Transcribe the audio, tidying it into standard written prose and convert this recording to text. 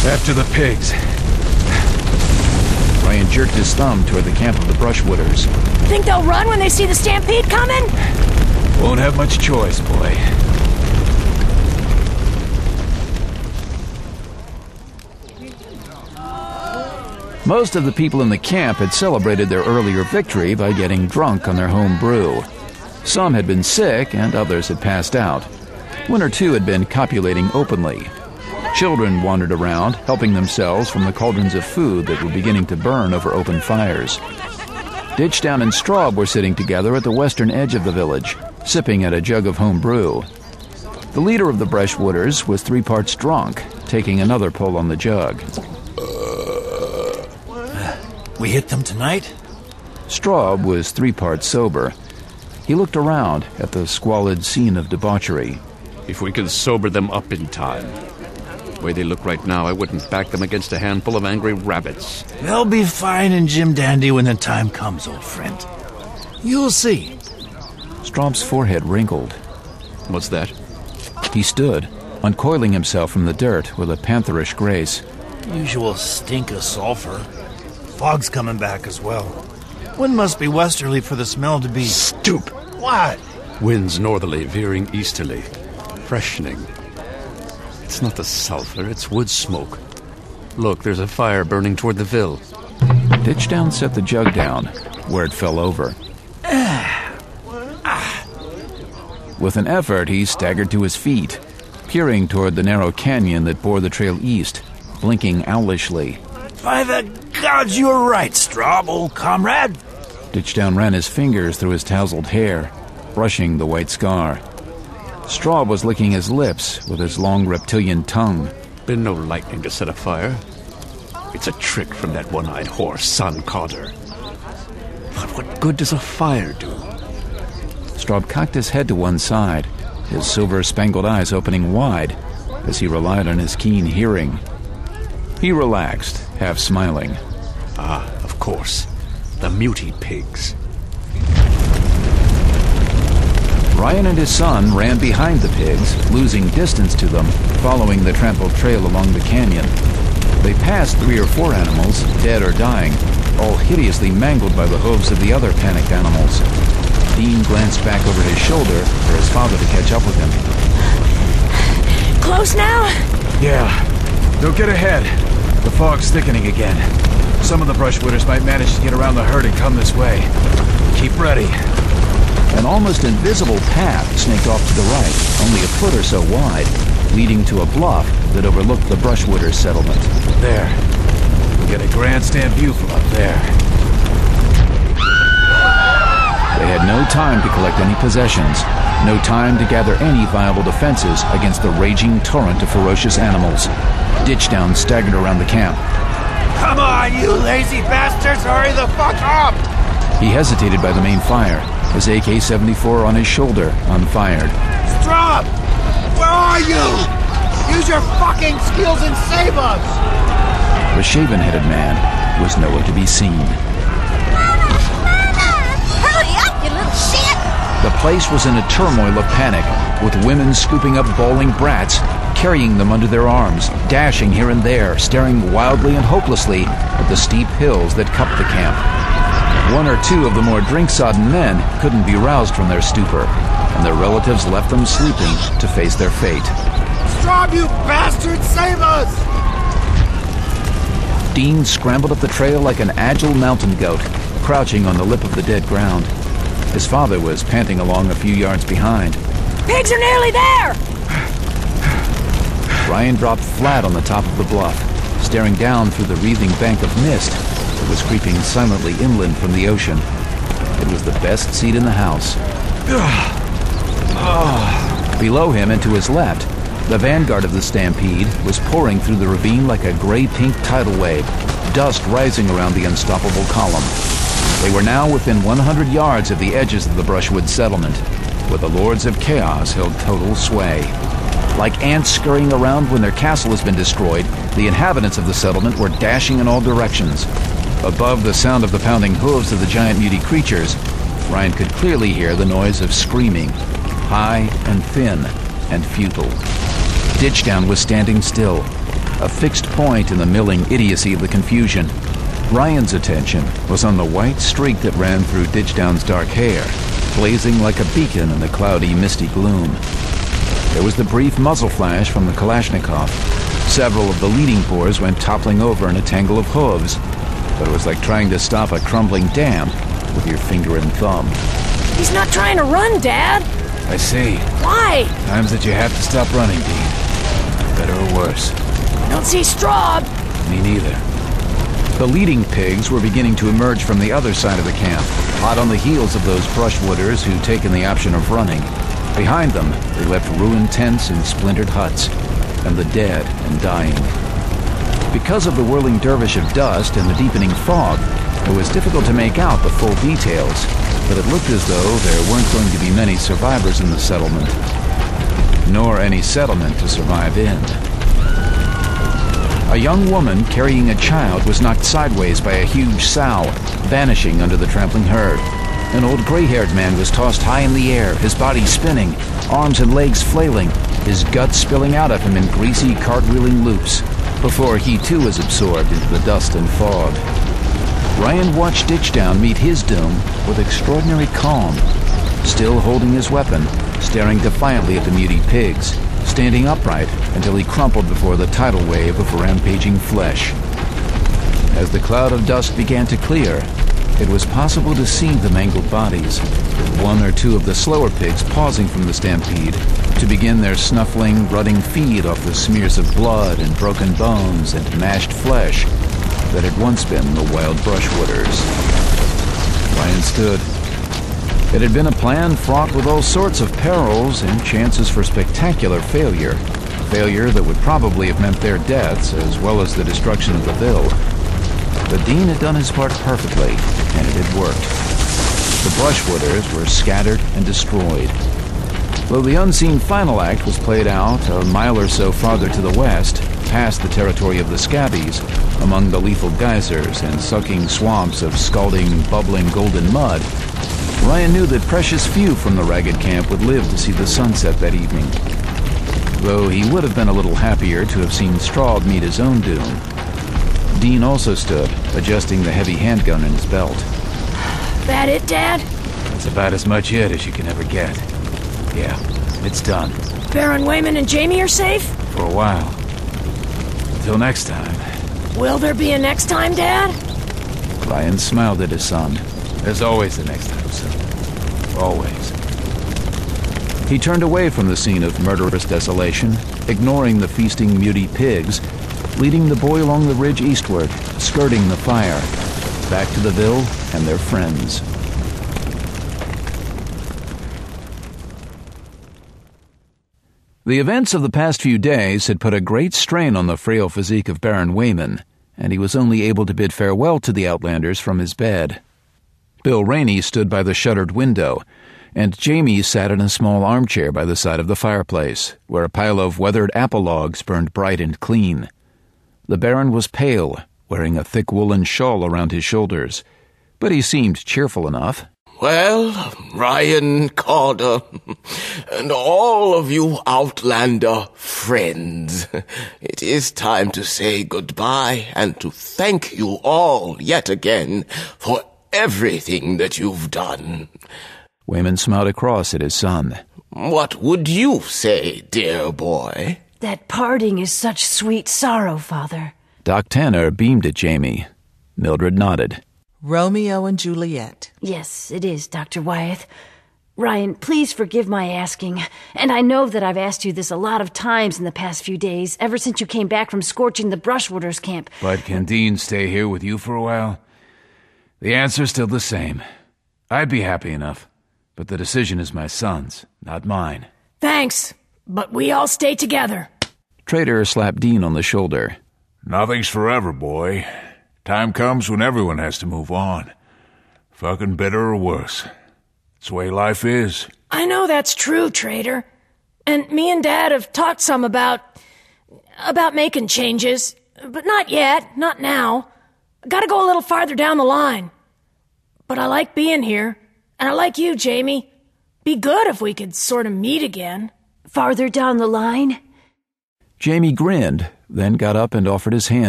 After the pigs. Ryan jerked his thumb toward the camp of the Brushwooders. Think they'll run when they see the stampede coming? Won't have much choice, boy. Most of the people in the camp had celebrated their earlier victory by getting drunk on their home brew. Some had been sick and others had passed out. One or two had been copulating openly. Children wandered around, helping themselves from the cauldrons of food that were beginning to burn over open fires. Ditchdown and Straub were sitting together at the western edge of the village, sipping at a jug of home brew. The leader of the Brushwooders was 3 parts drunk, taking another pull on the jug. We hit them tonight? Straub was 3 parts sober. He looked around at the squalid scene of debauchery. If we can sober them up in time. The way they look right now, I wouldn't back them against a handful of angry rabbits. They'll be fine in Jim Dandy when the time comes, old friend. You'll see. Straub's forehead wrinkled. What's that? He stood, uncoiling himself from the dirt with a pantherish grace. Usual stink of sulfur. Fog's coming back as well. Wind must be westerly for the smell to be... Stoop! What? Winds northerly, veering easterly. Freshening. It's not the sulfur, it's wood smoke. Look, there's a fire burning toward the Ville. Ditchdown set the jug down, where it fell over. With an effort, he staggered to his feet, peering toward the narrow canyon that bore the trail east, blinking owlishly. By the gods, you were right, Straub, old comrade. Ditchdown ran his fingers through his tousled hair, brushing the white scar. Straub was licking his lips with his long reptilian tongue. Been no lightning to set a fire. It's a trick from that one-eyed whore, Son Carter. But what good does a fire do? Straub cocked his head to one side, his silver-spangled eyes opening wide as he relied on his keen hearing. He relaxed, half smiling. Ah, of course. The muty pigs. Ryan and his son ran behind the pigs, losing distance to them, following the trampled trail along the canyon. They passed 3 or 4 animals, dead or dying, all hideously mangled by the hooves of the other panicked animals. Dean glanced back over his shoulder for his father to catch up with him. Close now? Yeah. Don't get ahead. The fog's thickening again. Some of the Brushwooders might manage to get around the herd and come this way. Keep ready. An almost invisible path snaked off to the right, only a foot or so wide, leading to a bluff that overlooked the Brushwooders' settlement. There. We'll get a grandstand view from up there. They had no time to collect any possessions, no time to gather any viable defenses against the raging torrent of ferocious animals. Ditchdown staggered around the camp. Come on, you lazy bastards! Hurry the fuck up! He hesitated by the main fire, his AK-74 on his shoulder, unfired. Straub! Where are you? Use your fucking skills and save us! The shaven-headed man was nowhere to be seen. Hurry up, you little shit! The place was in a turmoil of panic, with women scooping up bawling brats, carrying them under their arms, dashing here and there, staring wildly and hopelessly at the steep hills that cupped the camp. 1 or 2 of the more drink-sodden men couldn't be roused from their stupor, and their relatives left them sleeping to face their fate. Straub, you bastard! Save us! Dean scrambled up the trail like an agile mountain goat, crouching on the lip of the dead ground. His father was panting along a few yards behind. Pigs are nearly there! Ryan dropped flat on the top of the bluff, staring down through the wreathing bank of mist that was creeping silently inland from the ocean. It was the best seat in the house. Below him and to his left, the vanguard of the stampede was pouring through the ravine like a gray-pink tidal wave, dust rising around the unstoppable column. They were now within 100 yards of the edges of the Brushwood settlement, where the Lords of Chaos held total sway. Like ants scurrying around when their castle has been destroyed, the inhabitants of the settlement were dashing in all directions. Above the sound of the pounding hooves of the giant muty creatures, Ryan could clearly hear the noise of screaming, high and thin and futile. Ditchdown was standing still, a fixed point in the milling idiocy of the confusion. Ryan's attention was on the white streak that ran through Ditchdown's dark hair, blazing like a beacon in the cloudy, misty gloom. There was the brief muzzle flash from the Kalashnikov. Several of the leading boars went toppling over in a tangle of hooves, but it was like trying to stop a crumbling dam with your finger and thumb. He's not trying to run, Dad. I see. Why? Times that you have to stop running, Dean. Better or worse. I don't see Straub. Me neither. The leading pigs were beginning to emerge from the other side of the camp, hot on the heels of those brushwooders who'd taken the option of running. Behind them, they left ruined tents and splintered huts, and the dead and dying. Because of the whirling dervish of dust and the deepening fog, it was difficult to make out the full details, but it looked as though there weren't going to be many survivors in the settlement, nor any settlement to survive in. A young woman carrying a child was knocked sideways by a huge sow, vanishing under the trampling herd. An old gray-haired man was tossed high in the air, his body spinning, arms and legs flailing, his guts spilling out of him in greasy cartwheeling loops, before he too was absorbed into the dust and fog. Ryan watched Ditchdown meet his doom with extraordinary calm, still holding his weapon, staring defiantly at the mutey pigs, standing upright until he crumpled before the tidal wave of rampaging flesh. As the cloud of dust began to clear, it was possible to see the mangled bodies, one or two of the slower pigs pausing from the stampede to begin their snuffling, rutting feed off the smears of blood and broken bones and mashed flesh that had once been the wild brushwooders. Ryan stood. It had been a plan fraught with all sorts of perils and chances for spectacular failure. Failure that would probably have meant their deaths as well as the destruction of the Ville. But Dean had done his part perfectly, and it had worked. The brushwooders were scattered and destroyed. Though the unseen final act was played out a mile or so farther to the west, past the territory of the Scabbies, among the lethal geysers and sucking swamps of scalding, bubbling golden mud, Ryan knew that precious few from the ragged camp would live to see the sunset that evening. Though he would have been a little happier to have seen Straub meet his own doom. Dean also stood, adjusting the heavy handgun in his belt. That it, Dad? That's about as much it as you can ever get. Yeah, it's done. Baron Wayman and Jamie are safe? For a while. Until next time. Will there be a next time, Dad? Ryan smiled at his son. There's always the next time, son. Always. He turned away from the scene of murderous desolation, ignoring the feasting mutey pigs, leading the boy along the ridge eastward, skirting the fire, back to the Ville and their friends. The events of the past few days had put a great strain on the frail physique of Baron Wayman, and he was only able to bid farewell to the Outlanders from his bed. Bill Rainey stood by the shuttered window, and Jamie sat in a small armchair by the side of the fireplace, where a pile of weathered apple logs burned bright and clean. The Baron was pale, wearing a thick woolen shawl around his shoulders, but he seemed cheerful enough. Well, Ryan, Carter, and all of you Outlander friends, it is time to say goodbye and to thank you all yet again for everything that you've done. Wayman smiled across at his son. What would you say, dear boy? That parting is such sweet sorrow, Father. Doc Tanner beamed at Jamie. Mildred nodded. Romeo and Juliet. Yes, it is, Dr. Wyeth. Ryan, please forgive my asking, and I know that I've asked you this a lot of times in the past few days, ever since you came back from scorching the Brushwooders camp. But can Dean stay here with you for a while? The answer's still the same. I'd be happy enough, but the decision is my son's, not mine. Thanks, but we all stay together. Trader slapped Dean on the shoulder. Nothing's forever, boy. Time comes when everyone has to move on. Fucking better or worse. It's the way life is. I know that's true, Trader. And me and Dad have talked some about making changes. But not yet, not now. I gotta go a little farther down the line. But I like being here. And I like you, Jamie. Be good if we could sort of meet again. Farther down the line? Jamie grinned, then got up and offered his hand